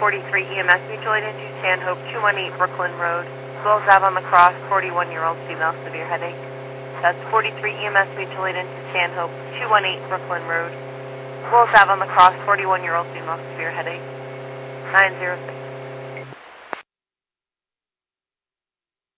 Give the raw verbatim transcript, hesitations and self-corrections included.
forty-three E M S mutual aid into Stanhope, two one eight Brooklyn Road. As well as Ave on the Cross, forty-one-year-old female, severe headache. That's forty-three E M S mutual aid into Stanhope, two one eight Brooklyn Road. As well as Ave on the Cross, forty-one-year-old female, severe headache. nine zero six.